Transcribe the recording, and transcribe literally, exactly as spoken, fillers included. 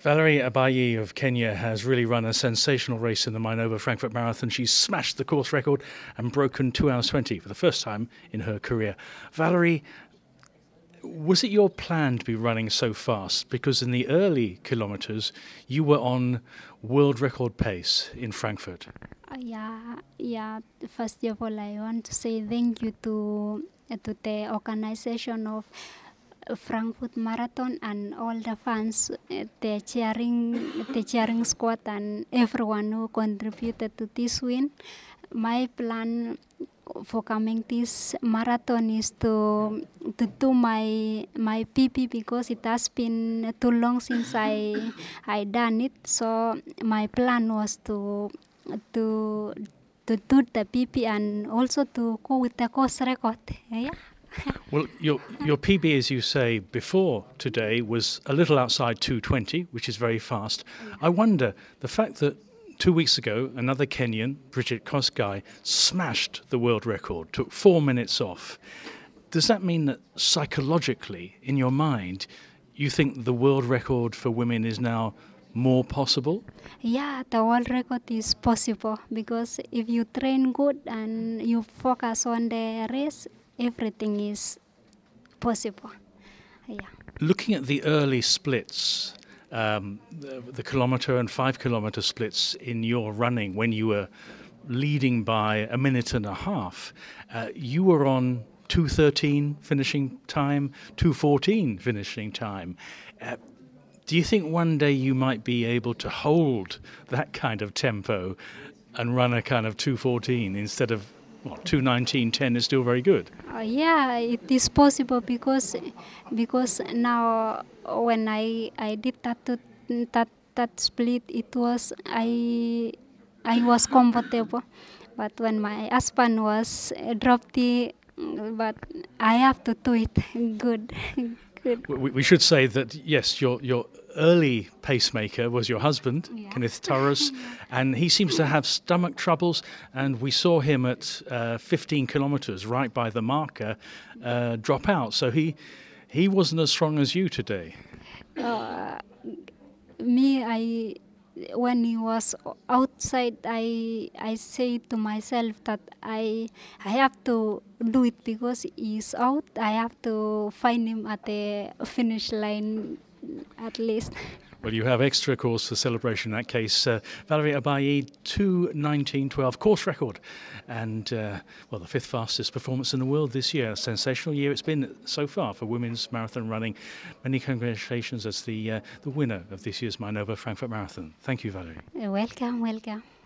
Valerie Abayi of Kenya has really run a sensational race in the Minova Frankfurt Marathon. She's smashed the course record and broken two hours twenty for the first time in her career. Valerie, was it your plan to be running so fast? Because in the early kilometers, you were on world record pace in Frankfurt. Uh, yeah, yeah. First of all, I want to say thank you to uh, to the organization of Frankfurt Marathon and all the fans, uh, the cheering, the cheering squad, and everyone who contributed to this win. My plan for coming this marathon is to to do my my P P because it has been too long since I I done it. So my plan was to to to do the P P and also to go with the course record. Yeah. Well, your your P B, as you say, before today was a little outside two twenty, which is very fast. I wonder, the fact that two weeks ago, another Kenyan, Bridget Kosgei, smashed the world record, took four minutes off. Does that mean that psychologically, in your mind, you think the world record for women is now more possible? Yeah, the world record is possible because if you train good and you focus on the race, everything is possible. Yeah. Looking at the early splits, um, the, the kilometre and five kilometre splits in your running when you were leading by a minute and a half, uh, you were on two thirteen finishing time, two fourteen finishing time. Uh, do you think one day you might be able to hold that kind of tempo and run a kind of two fourteen instead of Well, two nineteen ten is still very good. Uh, yeah, it is possible because because now when I I did that that that split, it was I I was comfortable, but when my husband was uh, dropped the, but I have to do it good. Good. We, we should say that yes, your your early pacemaker was your husband, Yeah. Kenneth Torres, and he seems to have stomach troubles. And we saw him at uh, fifteen kilometres, right by the marker, uh, drop out. So he he wasn't as strong as you today. Uh, me, I when he was outside, I I say to myself that I I have to do it because he's out. I have to find him at the finish line at least. Well, you have extra course for celebration in that case. Uh, Valerie Abayi, two nineteen twelve course record, and uh, well, the fifth fastest performance in the world this year. A sensational year it's been so far for women's marathon running. Many congratulations as the uh, the winner of this year's Minova Frankfurt Marathon. Thank you, Valerie. Welcome, welcome.